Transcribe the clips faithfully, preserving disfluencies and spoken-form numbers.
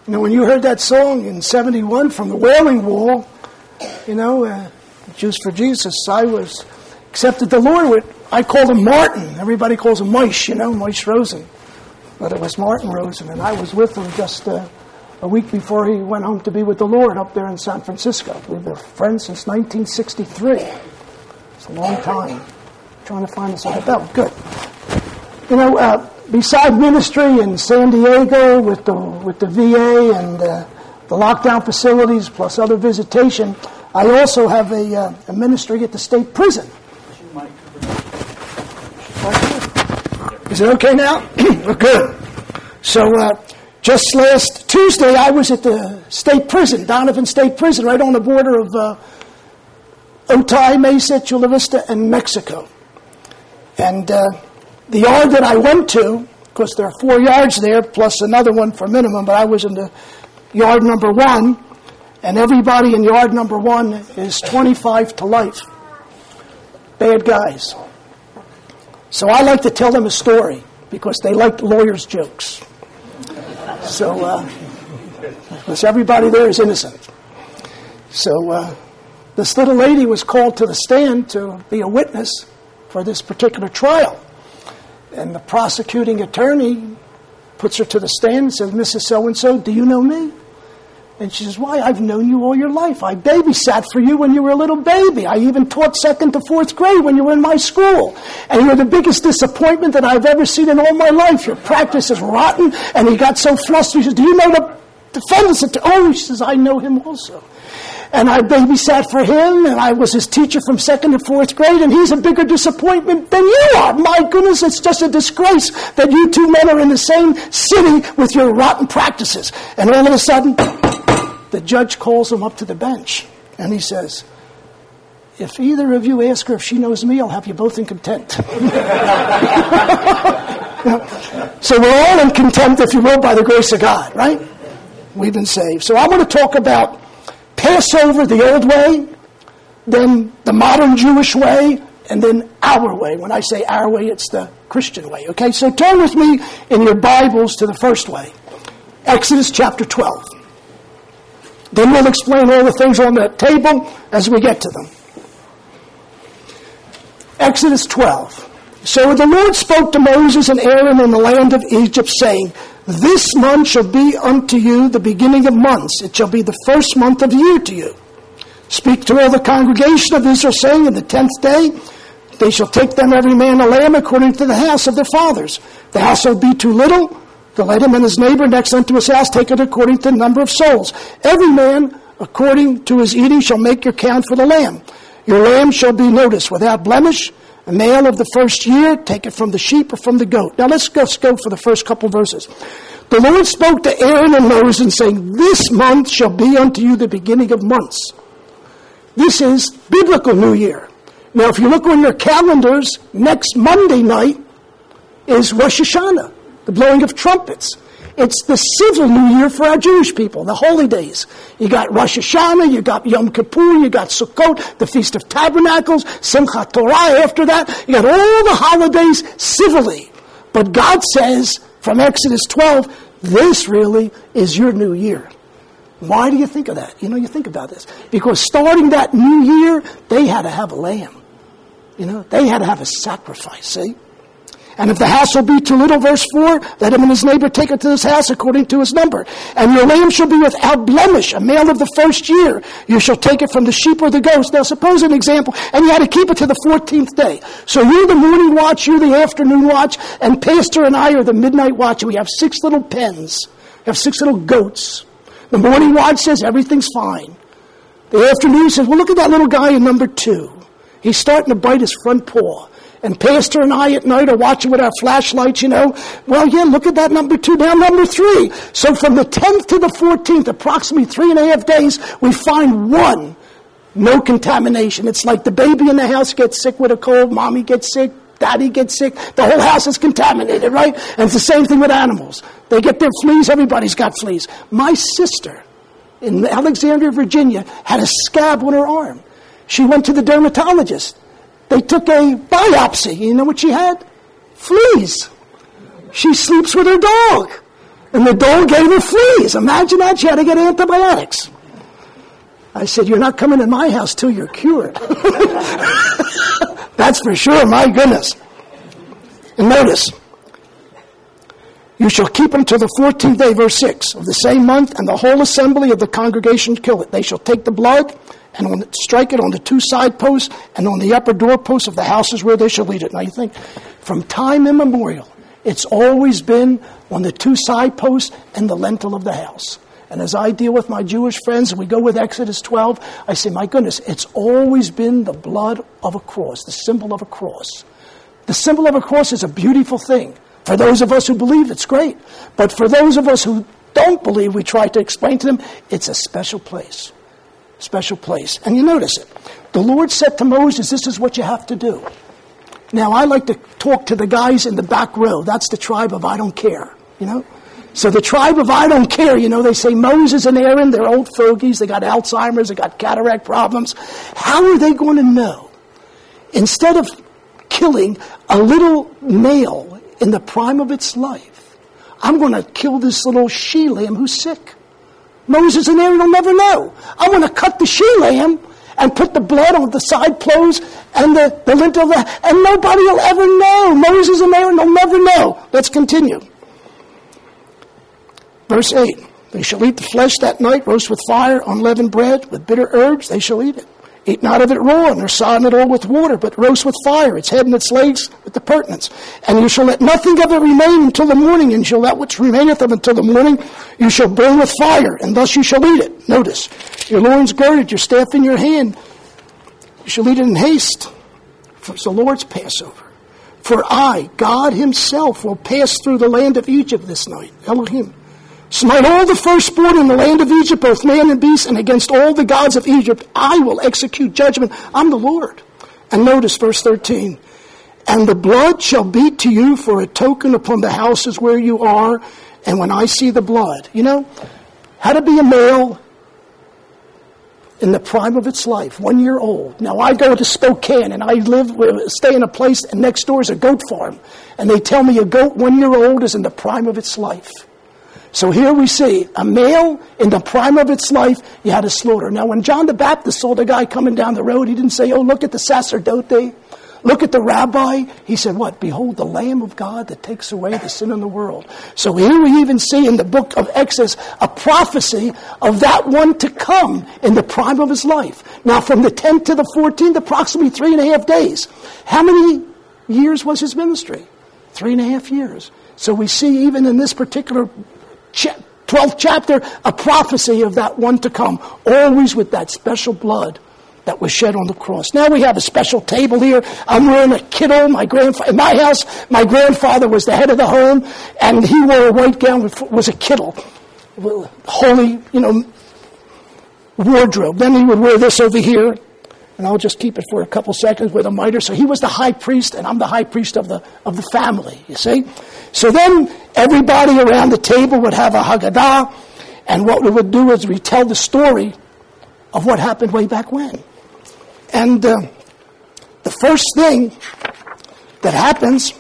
You know, when you heard that song in seventy-one from the Wailing Wall, you know, uh, Jews for Jesus, I was accepted the Lord with, I called him Martin. Everybody calls him Moish, you know, Moish Rosen. But it was Martin Rosen, and I was with him just uh, a week before he went home to be with the Lord up there in San Francisco. We've been friends since nineteen sixty-three. It's a long time. I'm trying to find this on the belt. Good. You know, uh, beside ministry in San Diego with the with the V A and uh, the lockdown facilities, plus other visitation, I also have a, uh, a ministry at the state prison. Is it okay now? Good. So uh, just last Tuesday, I was at the state prison, Donovan State Prison, right on the border of uh, Otay, Mesa, Chula Vista, and Mexico. And uh, the yard that I went to, because there are four yards there, plus another one for minimum, but I was in the yard number one, and everybody in yard number one is twenty-five to life. Bad guys. So I like to tell them a story, because they like lawyers' jokes. So, uh, because everybody there is innocent. So uh, this little lady was called to the stand to be a witness for this particular trial. And the prosecuting attorney puts her to the stand and says, Missus So-and-so, do you know me? And she says, why, I've known you all your life. I babysat for you when you were a little baby. I even taught second to fourth grade when you were in my school. And you're the biggest disappointment that I've ever seen in all my life. Your practice is rotten. And he got so flustered. He says, do you know the defendant's attorney? Oh, she says, I know him also. And I babysat for him, and I was his teacher from second to fourth grade, and he's a bigger disappointment than you are. My goodness, it's just a disgrace that you two men are in the same city with your rotten practices. And all of a sudden, the judge calls him up to the bench, and he says, if either of you ask her if she knows me, I'll have you both in contempt. So we're all in contempt, if you will, by the grace of God, right? We've been saved. So I want to talk about Passover the old way, then the modern Jewish way, and then our way. When I say our way, it's the Christian way. Okay, so turn with me in your Bibles to the first way. Exodus chapter twelve. Then we'll explain all the things on the table as we get to them. Exodus twelve. So the Lord spoke to Moses and Aaron in the land of Egypt, saying, this month shall be unto you the beginning of months. It shall be the first month of the year to you. Speak to all the congregation of Israel, saying, in the tenth day they shall take them every man a lamb according to the house of their fathers. The house shall be too little to let him and his neighbor next unto his house take it according to the number of souls. Every man according to his eating shall make your count for the lamb. Your lamb shall be, notice, without blemish, a male of the first year, take it from the sheep or from the goat. Now let's go, let's go for the first couple verses. The Lord spoke to Aaron and Moses, saying, this month shall be unto you the beginning of months. This is biblical New Year. Now if you look on your calendars, next Monday night is Rosh Hashanah, the blowing of trumpets. It's the civil New Year for our Jewish people, the holy days. You got Rosh Hashanah, you got Yom Kippur, you got Sukkot, the Feast of Tabernacles, Simchat Torah after that. You got all the holidays civilly. But God says, from Exodus twelve, this really is your new year. Why do you think of that? You know, you think about this. Because starting that new year, they had to have a lamb. You know, they had to have a sacrifice, see? And if the house will be too little, verse four, let him and his neighbor take it to his house according to his number. And your lamb shall be without blemish, a male of the first year. You shall take it from the sheep or the goats. Now suppose an example, and you had to keep it to the fourteenth day. So you're the morning watch, you're the afternoon watch, and Pastor and I are the midnight watch, and we have six little pens. We have six little goats. The morning watch says everything's fine. The afternoon says, well, look at that little guy in number two. He's starting to bite his front paw. And Pastor and I at night are watching with our flashlights, you know. Well, yeah, look at that number two, now number three. So from the tenth to the fourteenth, approximately three and a half days, we find one, no contamination. It's like the baby in the house gets sick with a cold, mommy gets sick, daddy gets sick, the whole house is contaminated, right? And it's the same thing with animals. They get their fleas, everybody's got fleas. My sister in Alexandria, Virginia, had a scab on her arm. She went to the dermatologist. They took a biopsy. You know what she had? Fleas. She sleeps with her dog. And the dog gave her fleas. Imagine that. She had to get antibiotics. I said, you're not coming in my house till you're cured. That's for sure, my goodness. And notice, you shall keep them till the fourteenth day, verse six, of the same month, and the whole assembly of the congregation kill it. They shall take the blood and on the, strike it on the two side posts and on the upper doorposts of the houses where they shall eat it. Now you think, from time immemorial, it's always been on the two side posts and the lintel of the house. And as I deal with my Jewish friends, and we go with Exodus twelve, I say, my goodness, it's always been the blood of a cross, the symbol of a cross. The symbol of a cross is a beautiful thing. For those of us who believe, it's great. But for those of us who don't believe, we try to explain to them, it's a special place. Special place. And you notice it. The Lord said to Moses, this is what you have to do. Now, I like to talk to the guys in the back row. That's the tribe of I don't care, you know. So the tribe of I don't care, you know, they say Moses and Aaron, they're old fogies, they got Alzheimer's, they got cataract problems. How are they going to know? Instead of killing a little male in the prime of its life, I'm going to kill this little she-lamb who's sick. Moses and Aaron will never know. I'm going to cut the she-lamb and put the blood on the side clothes and the, the lintel of the, and nobody will ever know. Moses and Aaron will never know. Let's continue. Verse eight, they shall eat the flesh that night, roast with fire, unleavened bread, with bitter herbs, they shall eat it. Eat not of it raw, nor sodden it all with water, but roast with fire, its head and its legs with the purtenance. And you shall let nothing of it remain until the morning, and shall let which remaineth of it until the morning, you shall burn with fire, and thus you shall eat it. Notice, your loins girded, your staff in your hand, you shall eat it in haste, for it's the Lord's Passover. For I, God himself, will pass through the land of Egypt this night. Elohim. Smite all the firstborn in the land of Egypt, both man and beast, and against all the gods of Egypt I will execute judgment. I'm the Lord. And notice verse thirteen. And the blood shall be to you for a token upon the houses where you are, and when I see the blood. You know, how to be a male in the prime of its life, one year old. Now I go to Spokane, and I live, stay in a place, and next door is a goat farm. And they tell me a goat one year old is in the prime of its life. So here we see a male in the prime of its life, you had to slaughter. Now when John the Baptist saw the guy coming down the road, he didn't say, oh, look at the sacerdote, look at the rabbi. He said, what? Behold the Lamb of God that takes away the sin of the world. So here we even see in the book of Exodus a prophecy of that one to come in the prime of his life. Now from the tenth to the fourteenth, approximately three and a half days. How many years was his ministry? Three and a half years. So we see even in this particular twelfth chapter, a prophecy of that one to come, always with that special blood that was shed on the cross. Now we have a special table here. I'm wearing a kittle. My grandfather, in my house, my grandfather was the head of the home, and he wore a white gown, was a kittle, holy, you know, wardrobe. Then he would wear this over here, and I'll just keep it for a couple seconds with a mitre. So he was the high priest, and I'm the high priest of the of the family, you see. So then everybody around the table would have a Haggadah, and what we would do is retell the story of what happened way back when. And uh, the first thing that happens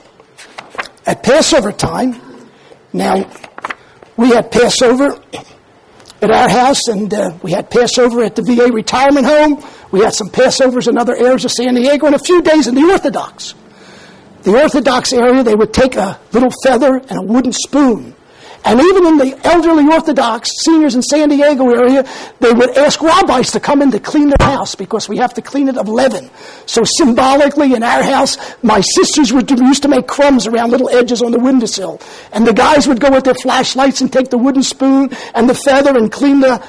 at Passover time, now we had Passover at our house, and uh, we had Passover at the V A retirement home. We had some Passovers in other areas of San Diego, and a few days in the Orthodox. The Orthodox area, they would take a little feather and a wooden spoon. And even in the elderly Orthodox seniors in San Diego area, they would ask rabbis to come in to clean their house because we have to clean it of leaven. So symbolically, in our house, my sisters would used to make crumbs around little edges on the windowsill. And the guys would go with their flashlights and take the wooden spoon and the feather and clean the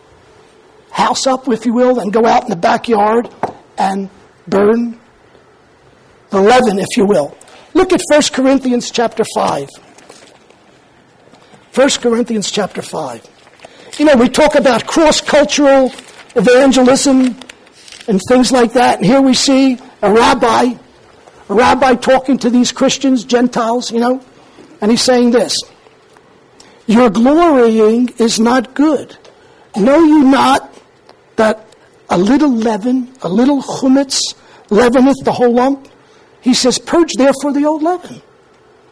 house up, if you will, and go out in the backyard and burn the leaven, if you will. Look at First Corinthians chapter five. First Corinthians chapter five. You know, we talk about cross-cultural evangelism and things like that. And here we see a rabbi, a rabbi talking to these Christians, Gentiles, you know, and he's saying this. Your glorying is not good. Know you not that a little leaven, a little chumetz, leaveneth the whole lump? He says, purge therefore the old leaven.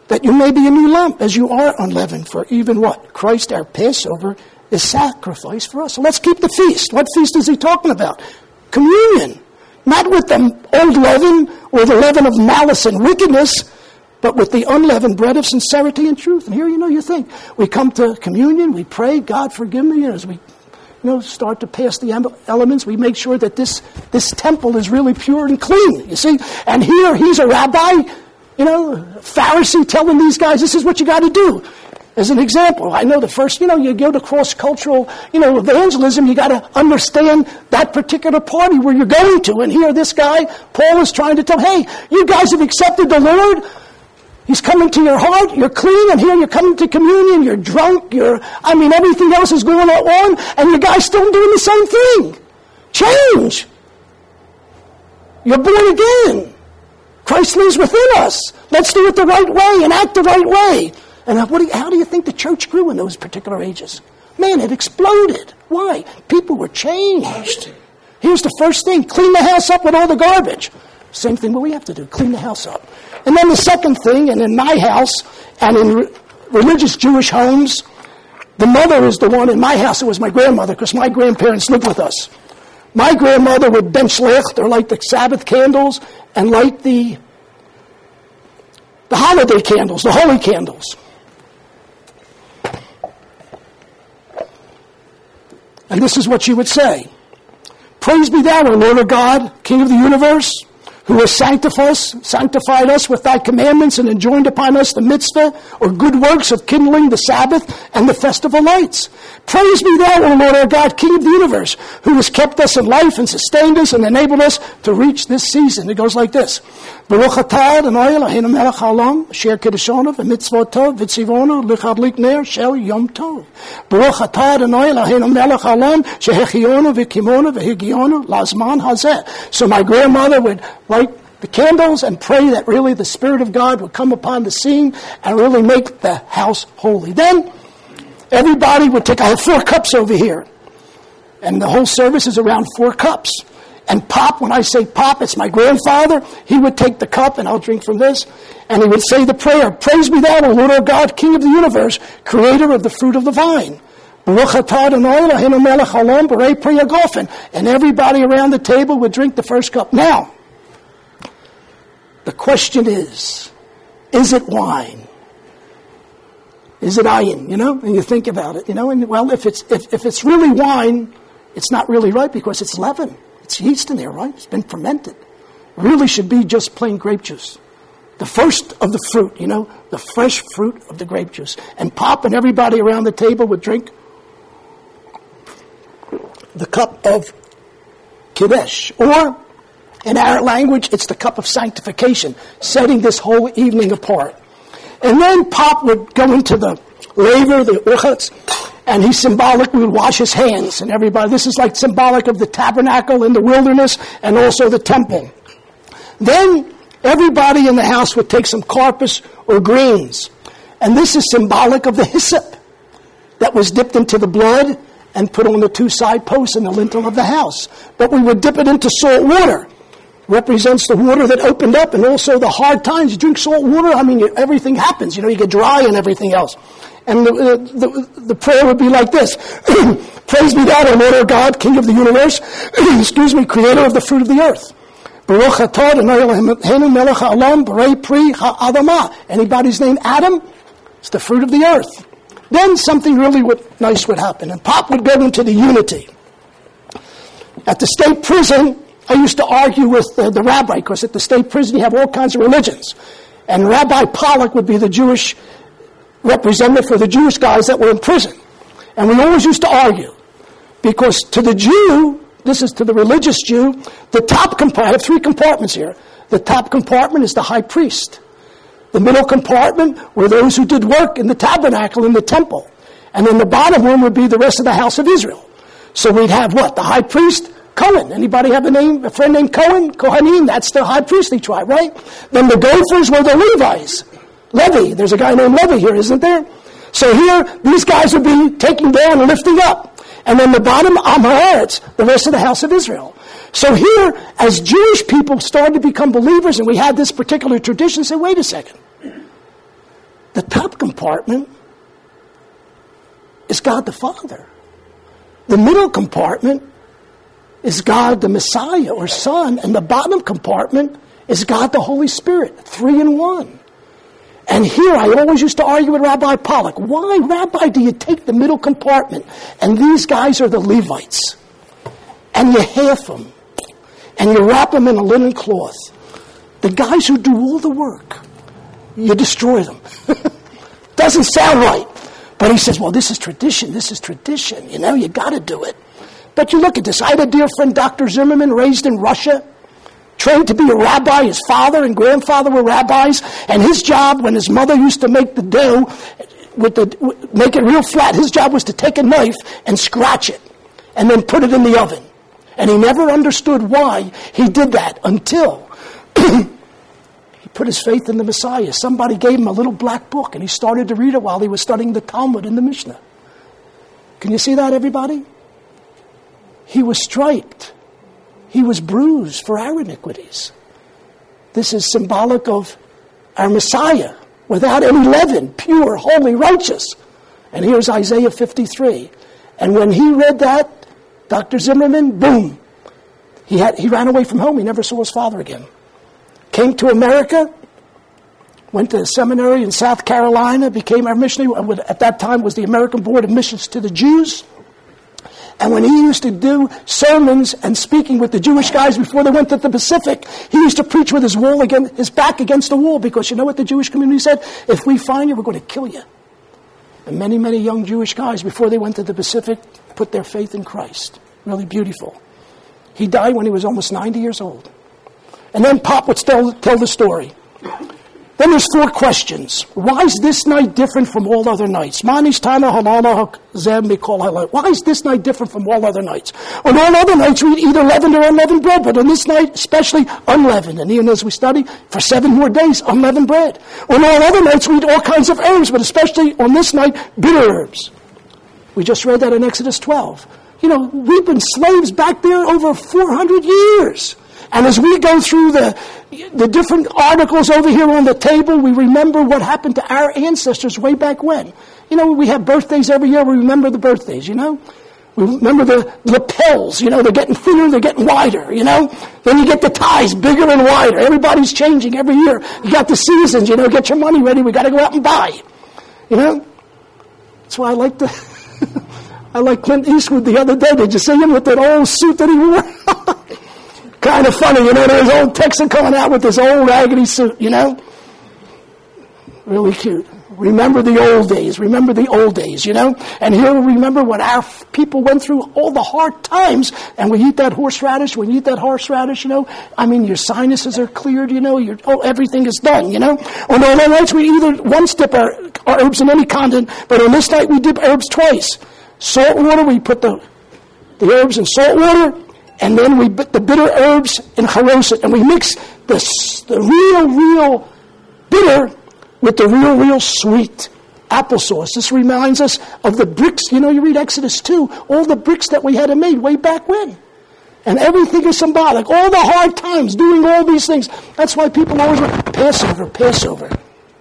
that you may be a new lump, as you are unleavened. For even what? Christ, our Passover, is sacrificed for us. So let's keep the feast. What feast is he talking about? Communion. Not with the old leaven or the leaven of malice and wickedness, but with the unleavened bread of sincerity and truth. And here, you know, you think, we come to communion, we pray, God forgive me, and as we, you know, start to pass the elements, we make sure that this, this temple is really pure and clean, you see. And here, he's a rabbi, you know, Pharisee telling these guys, this is what you got to do. As an example, I know the first, you know, you go to cross-cultural, you know, evangelism, you got to understand that particular party where you're going to. And here, this guy, Paul, is trying to tell, hey, you guys have accepted the Lord. He's coming to your heart. You're clean, and here you're coming to communion. You're drunk. You're, I mean, everything else is going on, and you guys still doing the same thing. Change. You're born again. Christ lives within us. Let's do it the right way and act the right way. And what do you, how do you think the church grew in those particular ages? Man, it exploded. Why? People were changed. Here's the first thing. Clean the house up with all the garbage. Same thing what we have to do. Clean the house up. And then the second thing, and in my house and in re- religious Jewish homes, the mother is the one. In my house, it was my grandmother, because my grandparents lived with us. My grandmother would bench licht, or light the Sabbath candles, and light the, the holiday candles, the holy candles. And this is what she would say. Praise be thou, O Lord our God, King of the universe, who has sanctified us, sanctified us with thy commandments and enjoined upon us the mitzvah, or good works of kindling the Sabbath and the festival lights. Praise be thou, O Lord our God, King of the universe, who has kept us in life and sustained us and enabled us to reach this season. It goes like this. Baruch atah Adonai Eloheinu melech haolam, asher kiddushonu v'mitzvoto v'tzivonu l'chadlik ner shel yom tov. Baruch atah Adonai Eloheinu melech haolam, shehechionu v'kimonu v'higionu lazman hazeh. So my grandmother would light the candles and pray that really the Spirit of God would come upon the scene and really make the house holy. Then everybody would take, I have four cups over here. And the whole service is around four cups. And Pop, when I say Pop, it's my grandfather. He would take the cup, and I'll drink from this. And he would say the prayer, praise be thou, O Lord our God, King of the universe, creator of the fruit of the vine. Baruch atah Adonai Eloheinu melech haolam b'rei pri hagafen. And everybody around the table would drink the first cup. Now, the question is, is it wine? Is it ayin? You know, and you think about it, you know, and well, if it's if, if it's really wine, it's not really right because it's leaven. It's yeast in there, right? It's been fermented. It really should be just plain grape juice. The first of the fruit, you know, the fresh fruit of the grape juice. And Pop and everybody around the table would drink the cup of Kiddush. Or, in our language, it's the cup of sanctification, setting this whole evening apart. And then Pop would go into the laver, the urchatz, and he symbolically would wash his hands. And everybody, this is like symbolic of the tabernacle in the wilderness and also the temple. Then everybody in the house would take some karpas or greens. And this is symbolic of the hyssop that was dipped into the blood and put on the two side posts in the lintel of the house. But we would dip it into salt water. Represents the water that opened up and also the hard times. You drink salt water, I mean, everything happens. You know, you get dry and everything else. And the, the, the prayer would be like this. Praise be thou, O Lord our God, King of the universe, excuse me, creator of the fruit of the earth. Baruch atah Adonai Eloheinu melech haolam b'rei pri ha'adamah. Anybody's name Adam? It's the fruit of the earth. Then something really would, nice would happen. And Pop would go into the unity. At the state prison, I used to argue with the, the rabbi, because at the state prison you have all kinds of religions. And Rabbi Pollack would be the Jewish representative for the Jewish guys that were in prison. And we always used to argue. Because to the Jew, this is to the religious Jew, the top compartment, I have three compartments here. The top compartment is the high priest. The middle compartment were those who did work in the tabernacle, in the temple. And then the bottom one would be the rest of the house of Israel. So we'd have what? The high priest, Cohen. Anybody have a name, a friend named Cohen? Kohanim, that's the high priestly tribe, right? Then the gophers were the Levites. Levi, there's a guy named Levi here, isn't there? So here, these guys would be taking down and lifting up. And then the bottom, Am Haaretz, the rest of the house of Israel. So here, as Jewish people started to become believers, and we had this particular tradition, say, wait a second. The top compartment is God the Father. The middle compartment is God the Messiah or Son, and the bottom compartment is God the Holy Spirit, three in one. And here I always used to argue with Rabbi Pollack. Why, Rabbi, do you take the middle compartment and these guys are the Levites, and you half them, and you wrap them in a linen cloth? The guys who do all the work, you destroy them. Doesn't sound right. But he says, well, this is tradition. This is tradition. You know, you got to do it. But you look at this. I had a dear friend, Doctor Zimmerman, raised in Russia, trained to be a rabbi. His father and grandfather were rabbis. And his job, when his mother used to make the dough, with the make it real flat, his job was to take a knife and scratch it and then put it in the oven. And he never understood why he did that until he put his faith in the Messiah. Somebody gave him a little black book, and he started to read it while he was studying the Talmud and the Mishnah. Can you see that, everybody? He was striped. He was bruised for our iniquities. This is symbolic of our Messiah, without any leaven, pure, holy, righteous. And here's Isaiah fifty-three. And when he read that, Doctor Zimmerman, boom, he had he ran away from home. He never saw his father again. Came to America, went to a seminary in South Carolina, became our missionary. At that time was the American Board of Missions to the Jews. And when he used to do sermons and speaking with the Jewish guys before they went to the Pacific, he used to preach with his wall against, his back against the wall, because you know what the Jewish community said? If we find you, we're going to kill you. And many, many young Jewish guys, before they went to the Pacific, put their faith in Christ. Really beautiful. He died when he was almost ninety years old. And then Pop would tell, tell the story. Then there's four questions. Why is this night different from all other nights? Why is this night different from all other nights? On all other nights, we eat either leavened or unleavened bread, but on this night, especially unleavened. And even as we study, for seven more days, unleavened bread. On all other nights, we eat all kinds of herbs, but especially on this night, bitter herbs. We just read that in Exodus twelve. You know, we've been slaves back there over four hundred years. And as we go through the the different articles over here on the table, we remember what happened to our ancestors way back when. You know, we have birthdays every year. We remember the birthdays, you know. We remember the lapels, you know, they're getting thinner, they're getting wider, you know. Then you get the ties bigger and wider. Everybody's changing every year. You got the seasons, you know, get your money ready. We got to go out and buy, you know. That's why I like the... I like Clint Eastwood the other day. Did you see him with that old suit that he wore? Kind of funny, you know, there's old Texan coming out with this old raggedy suit, you know. Really cute. Remember the old days. Remember the old days, you know. And here we remember what our people went through, all the hard times. And we eat that horseradish. When you eat that horseradish, you know, I mean, your sinuses are cleared, you know. Your, oh, everything is done, you know. On all nights, we either once dip our, our herbs in any condiment, but on this night, we dip herbs twice. Salt water, we put the, the herbs in salt water. And then we put the bitter herbs in charoset, and we mix the, the real, real bitter with the real, real sweet applesauce. This reminds us of the bricks. You know, you read Exodus two, all the bricks that we had to make way back when. And everything is symbolic. All the hard times, doing all these things. That's why people always want Passover, Passover.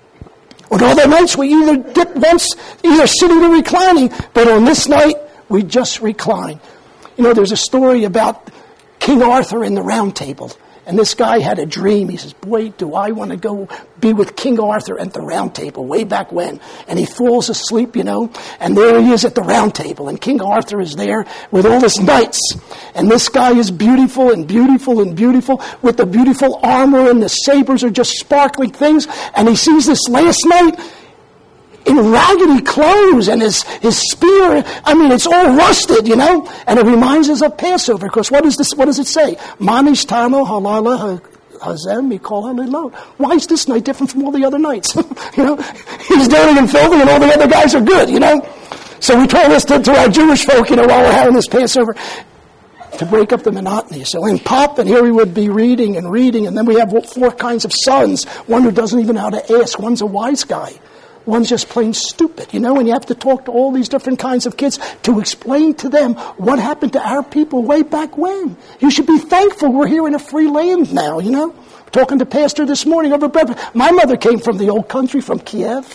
On all the nights, we either dip once, either sitting or reclining, but on this night, we just recline. You know, there's a story about King Arthur in the Round Table. And this guy had a dream. He says, boy, do I want to go be with King Arthur at the Round Table, way back when. And he falls asleep, you know, and there he is at the Round Table. And King Arthur is there with all his knights. And this guy is beautiful and beautiful and beautiful with the beautiful armor, and the sabers are just sparkling things. And he sees this last night in raggedy clothes, and his, his spear, I mean, it's all rusted, you know? And it reminds us of Passover, because what, is this, what does it say? Manish tano halala hazem mikol halilot. Why is this night different from all the other nights? You know? He's dirty and filthy, and all the other guys are good, you know? So we told this to, to our Jewish folk, you know, while we're having this Passover, to break up the monotony. So in Pop, and here we would be reading and reading, and then we have four kinds of sons. One who doesn't even know how to ask. One's a wise guy. One's just plain stupid, you know, and you have to talk to all these different kinds of kids to explain to them what happened to our people way back when. You should be thankful we're here in a free land now, you know. Talking to Pastor this morning over breakfast. My mother came from the old country, from Kiev,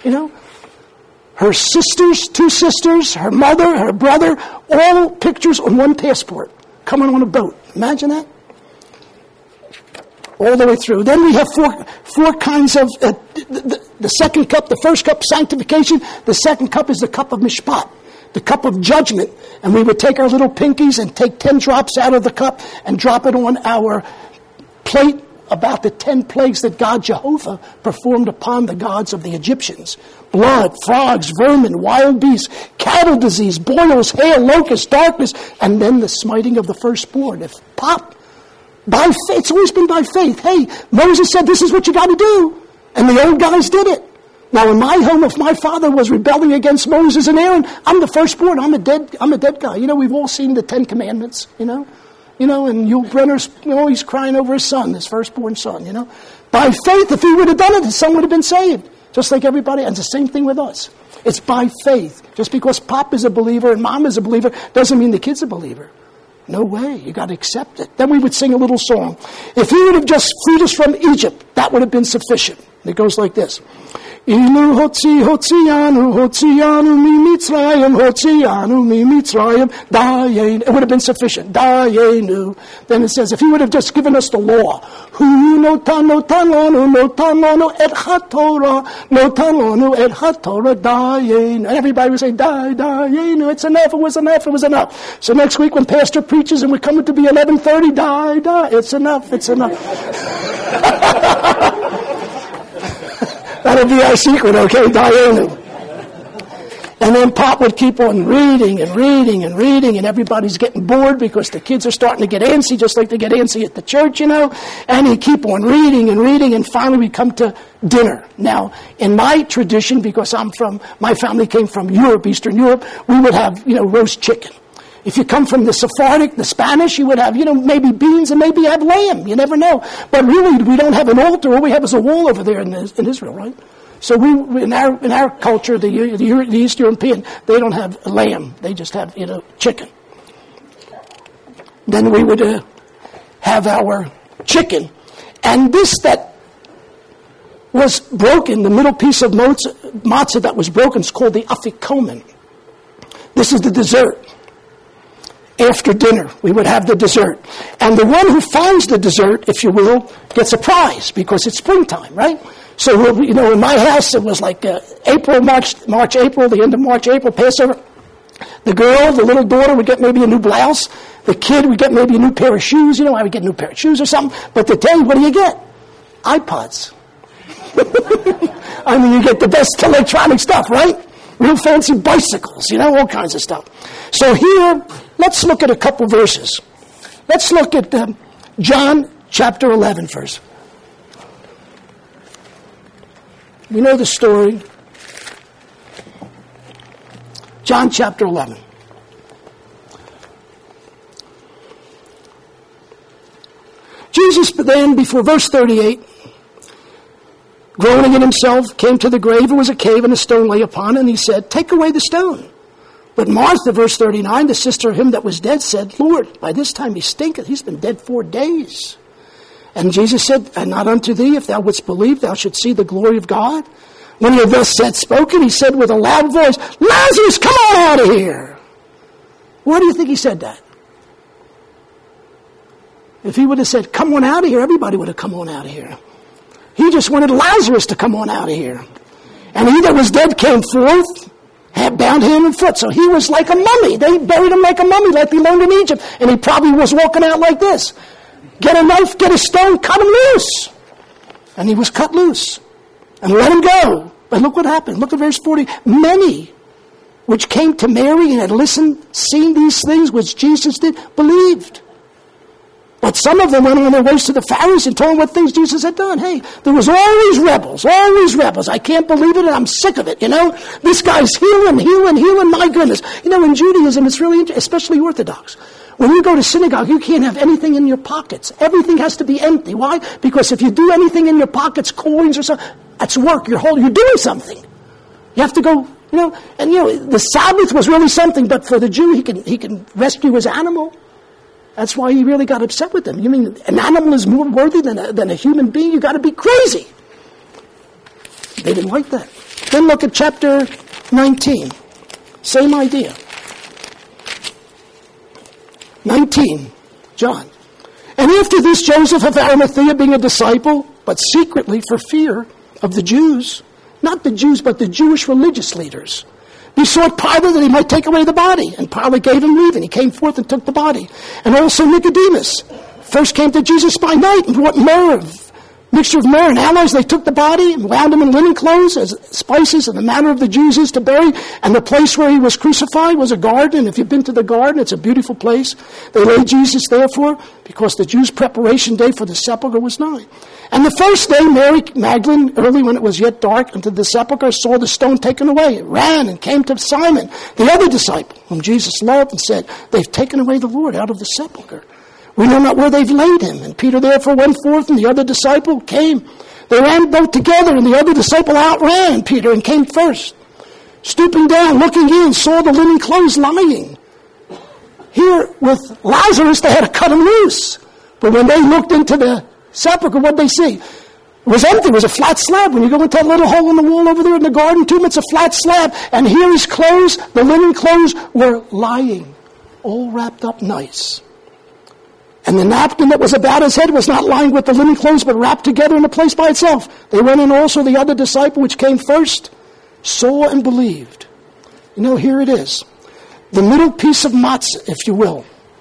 you know. Her sisters, two sisters, her mother, her brother, all pictures on one passport, coming on a boat. Imagine that. All the way through. Then we have four four kinds of, uh, the, the, the second cup, the first cup, sanctification. The second cup is the cup of mishpat, the cup of judgment. And we would take our little pinkies and take ten drops out of the cup and drop it on our plate about the ten plagues that God Jehovah performed upon the gods of the Egyptians. Blood, frogs, vermin, wild beasts, cattle disease, boils, hail, locusts, darkness, and then the smiting of the firstborn. If pop, by faith, it's always been by faith. Hey, Moses said this is what you got to do. And the old guys did it. Now in my home, if my father was rebelling against Moses and Aaron, I'm the firstborn. I'm a dead, I'm a dead guy. You know, we've all seen the Ten Commandments, you know. You know, and Yul Brynner's, you know, he's crying over his son, his firstborn son, you know. By faith, if he would have done it, his son would have been saved. Just like everybody. And it's the same thing with us. It's by faith. Just because Pop is a believer and Mom is a believer doesn't mean the kid's a believer. No way. You got to accept it. Then we would sing a little song. If he would have just freed us from Egypt, that would have been sufficient. It goes like this. Ilu hotzi hotzianu hotzianu mi Mitzrayim hotzianu mi Mitzrayim dayenu. It would have been sufficient. Dayenu. Then it says, if he would have just given us the law, hu notan notan lanu notan lanu et haTorah notan lanu et haTorah dayenu. And everybody would say, day dayenu. It's enough. It was enough. It was enough. So next week when Pastor preaches and we're coming to be eleven thirty, die, die. It's enough. It's enough. That'll be our secret, okay, Dayenu. And then Pop would keep on reading and reading and reading, and everybody's getting bored because the kids are starting to get antsy, just like they get antsy at the church, you know. And he'd keep on reading and reading, and finally we come to dinner. Now, in my tradition, because I'm from, my family came from Europe, Eastern Europe, we would have, you know, roast chicken. If you come from the Sephardic, the Spanish, you would have, you know, maybe beans and maybe have lamb. You never know. But really, we don't have an altar. All we have is a wall over there in, in Israel, right? So we, in our in our culture, the, the, the East European, they don't have lamb. They just have, you know, chicken. Then we would uh, have our chicken. And this that was broken, the middle piece of matzah that was broken, is called the afikomen. This is the dessert. After dinner, we would have the dessert. And the one who finds the dessert, if you will, gets a prize because it's springtime, right? So, you know, in my house, it was like uh, April, March, March, April, the end of March, April, Passover. The girl, the little daughter, would get maybe a new blouse. The kid would get maybe a new pair of shoes. You know, I would get a new pair of shoes or something. But the day, what do you get? iPods. I mean, you get the best electronic stuff, right? Real fancy bicycles, you know, all kinds of stuff. So here, let's look at a couple verses. Let's look at um, John chapter eleven first. We know the story. John chapter eleven. Jesus then, before verse thirty-eight, groaning in himself, came to the grave. It was a cave, and a stone lay upon it, and he said, take away the stone. But Martha, verse thirty-nine, the sister of him that was dead, said, Lord, by this time he stinketh. He's been dead four days. And Jesus said, and not unto thee, if thou wouldst believe, thou shouldst see the glory of God. When he had thus said spoken, he said with a loud voice, Lazarus, come on out of here. Why do you think he said that? If he would have said, come on out of here, everybody would have come on out of here. He just wanted Lazarus to come on out of here. And he that was dead came forth, had bound hand and foot. So he was like a mummy. They buried him like a mummy, like they learned in Egypt. And he probably was walking out like this. Get a knife, get a stone, cut him loose. And he was cut loose. And let him go. But look what happened. Look at verse forty. Many which came to Mary and had listened, seen these things which Jesus did, believed. But some of them went on their ways to the Pharisees and told them what things Jesus had done. Hey, there was always rebels, always rebels. I can't believe it, and I'm sick of it, you know. This guy's healing, healing, healing, my goodness. You know, in Judaism, it's really interesting, especially Orthodox. When you go to synagogue, you can't have anything in your pockets. Everything has to be empty. Why? Because if you do anything in your pockets, coins or something, that's work. You're holding, you're doing something. You have to go, you know, and you know, the Sabbath was really something, but for the Jew, he can he can rescue his animal. That's why he really got upset with them. You mean an animal is more worthy than a, than a human being? You got to be crazy. They didn't like that. Then look at chapter nineteen. Same idea. nineteen, John. And after this, Joseph of Arimathea, being a disciple, but secretly for fear of the Jews, not the Jews, but the Jewish religious leaders, besought Pilate that he might take away the body. And Pilate gave him leave, and he came forth and took the body. And also Nicodemus first came to Jesus by night and brought myrrh, mixture of myrrh and aloes. They took the body and wound him in linen clothes as spices, and the manner of the Jews is to bury. And the place where he was crucified was a garden. If you've been to the garden, it's a beautiful place. They laid Jesus therefore, because the Jews' preparation day for the sepulchre was nigh. And the first day, Mary Magdalene, early when it was yet dark, unto the sepulchre, saw the stone taken away, ran and came to Simon, the other disciple, whom Jesus loved, and said, they've taken away the Lord out of the sepulchre. We know not where they've laid him. And Peter therefore went forth, and the other disciple came. They ran both together, and the other disciple outran Peter and came first. Stooping down, looking in, saw the linen clothes lying. Here with Lazarus, they had to cut him loose. But when they looked into the sepulchre, what did they see? It was empty. It was a flat slab. When you go into that little hole in the wall over there in the garden tomb, it's a flat slab. And here his clothes, the linen clothes, were lying, all wrapped up nice. And the napkin that was about his head was not lying with the linen clothes, but wrapped together in a place by itself. They went in also, the other disciple, which came first, saw and believed. You know, here it is. The middle piece of matzah, if you will.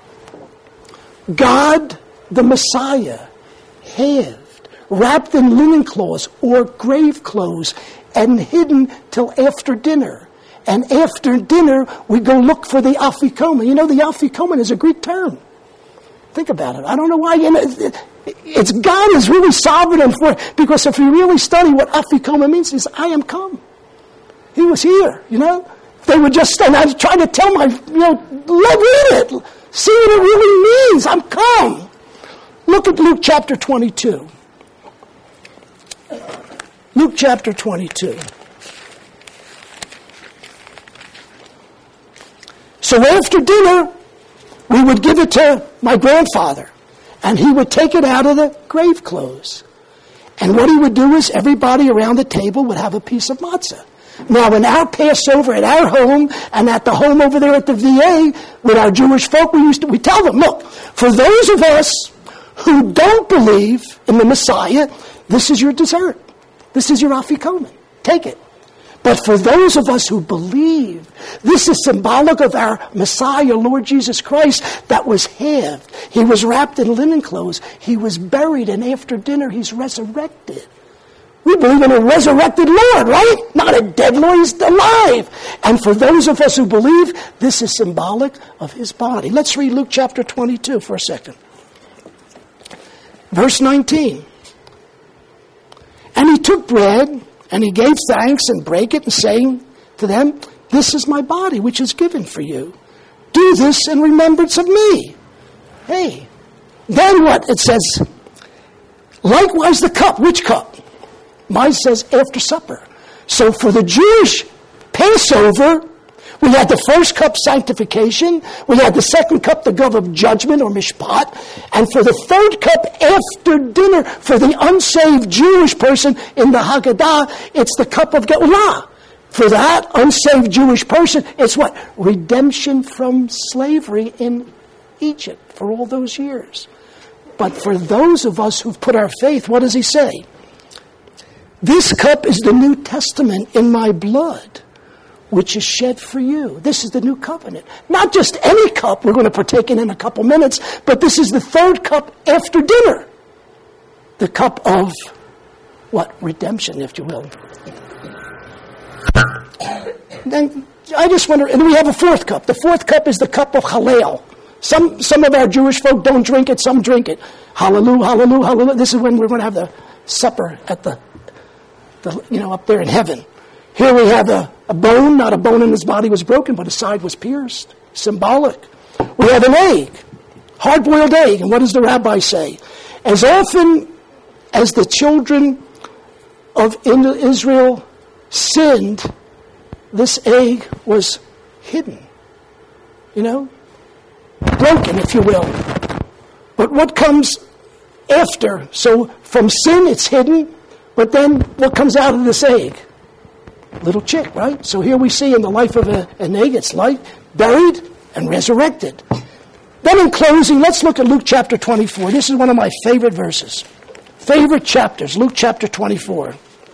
God, the Messiah, halved, wrapped in linen cloths or grave clothes, and hidden till after dinner. And after dinner, we go look for the afikomen. You know, the afikomen is a Greek term. Think about it. I don't know why. You know, it's God is really sovereign and for because if you really study what afikomen means, is I am come. He was here. You know, they would just and I was trying to tell my you know look at it, see what it really means. I'm come. Look at Luke chapter twenty-two. Luke chapter twenty-two. So after dinner, we would give it to my grandfather, and he would take it out of the grave clothes. And what he would do is everybody around the table would have a piece of matzah. Now, in our Passover at our home and at the home over there at the V A with our Jewish folk, we used to we tell them, look, for those of us who don't believe in the Messiah, this is your dessert. This is your afikomen. Take it. But for those of us who believe, this is symbolic of our Messiah, Lord Jesus Christ, that was halved. He was wrapped in linen clothes. He was buried, and after dinner, he's resurrected. We believe in a resurrected Lord, right? Not a dead Lord, he's alive. And for those of us who believe, this is symbolic of his body. Let's read Luke chapter twenty-two for a second. Verse nineteen. And he took bread, and he gave thanks and brake it, and saying to them, this is my body, which is given for you. Do this in remembrance of me. Hey. Then what? It says, likewise the cup. Which cup? Mine says after supper. So for the Jewish Passover, we had the first cup, sanctification. We had the second cup, the cup of judgment or mishpat. And for the third cup, after dinner, for the unsaved Jewish person in the Haggadah, it's the cup of Geulah. For that unsaved Jewish person, it's what? Redemption from slavery in Egypt for all those years. But for those of us who've put our faith, what does he say? This cup is the New Testament in my blood, which is shed for you. This is the new covenant. Not just any cup we're going to partake in in a couple minutes, but this is the third cup after dinner. The cup of, what? Redemption, if you will. Then I just wonder, and we have a fourth cup. The fourth cup is the cup of Hallel. Some some of our Jewish folk don't drink it, some drink it. Hallelujah, hallelujah, hallelujah. This is when we're going to have the supper at the, the you know, up there in heaven. Here we have a, a bone, not a bone in his body was broken, but his side was pierced. Symbolic. We have an egg, hard-boiled egg. And what does the rabbi say? As often as the children of Israel sinned, this egg was hidden. You know? Broken, if you will. But what comes after? So from sin, it's hidden. But then what comes out of this egg? little chick, right? So here we see in the life of an egg, it's life, buried and resurrected. Then in closing, let's look at Luke chapter twenty-four. This is one of my favorite verses. Favorite chapters, Luke chapter twenty-four.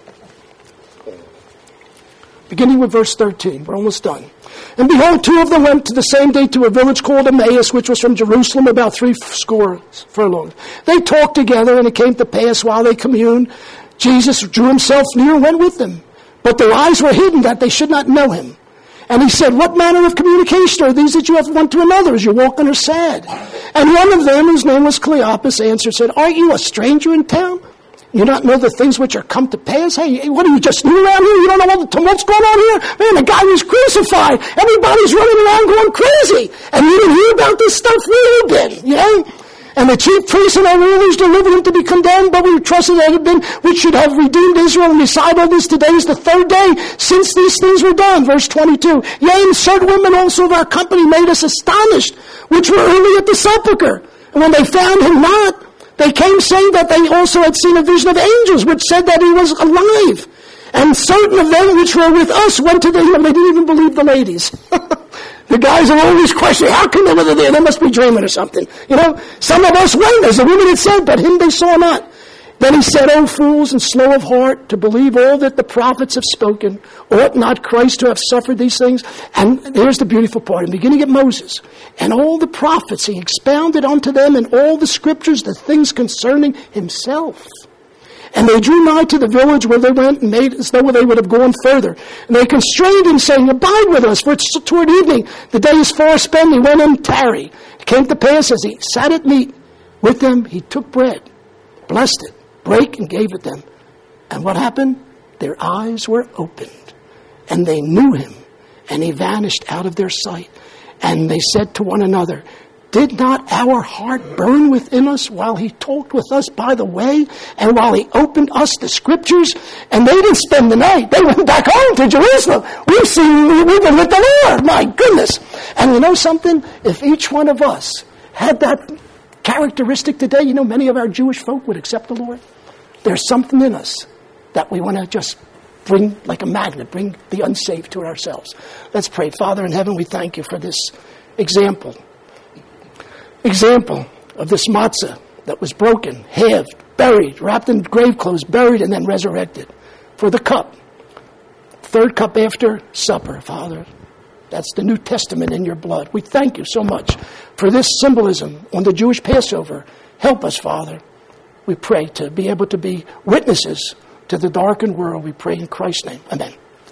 Beginning with verse thirteen. We're almost done. And behold, two of them went to the same day to a village called Emmaus, which was from Jerusalem about three score furlongs. They talked together, and it came to pass while they communed, Jesus drew himself near and went with them. But their eyes were hidden that they should not know him. And he said, what manner of communication are these that you have one to another as you walk and are sad? And one of them, whose name was Cleopas, answered, said, aren't you a stranger in town? You not know the things which are come to pass? Hey, what are you, just new around here? You don't know all the tumult's going on here? Man, the guy was crucified. Everybody's running around going crazy. And you didn't hear about this stuff? We did, you know? And the chief priests and our rulers delivered him to be condemned, but we trusted that it had been which should have redeemed Israel. And beside all this, today is the third day since these things were done. Verse twenty-two. Yea, and certain women also of our company made us astonished, which were early at the sepulchre. And when they found him not, they came saying that they also had seen a vision of angels, which said that he was alive. And certain of them which were with us went to the, you know, they didn't even believe the ladies. The guys are always questioning, how come they were there? They must be dreaming or something. You know, some of us went, as the women had said, but him they saw not. Then he said, O fools and slow of heart, to believe all that the prophets have spoken, ought not Christ to have suffered these things? And here's the beautiful part. In beginning at Moses, and all the prophets, he expounded unto them in all the scriptures the things concerning himself. And they drew nigh to the village where they went and made as though they would have gone further. And they constrained him, saying, abide with us, for it's toward evening. The day is far spent. He went in tarry. It came to pass as he sat at meat with them, he took bread, blessed it, brake, and gave it them. And what happened? Their eyes were opened, and they knew him, and he vanished out of their sight. And they said to one another, did not our heart burn within us while he talked with us by the way, and while he opened us the scriptures? And they didn't spend the night. They went back home to Jerusalem. We've seen, we've been with the Lord. My goodness. And you know something? If each one of us had that characteristic today, you know, many of our Jewish folk would accept the Lord. There's something in us that we want to just bring like a magnet, bring the unsaved to ourselves. Let's pray. Father in heaven, we thank you for this example. Example of this matzah that was broken, halved, buried, wrapped in grave clothes, buried, and then resurrected. For the cup, third cup after supper, Father. That's the New Testament in your blood. We thank you so much for this symbolism on the Jewish Passover. Help us, Father. We pray to be able to be witnesses to the darkened world. We pray in Christ's name. Amen.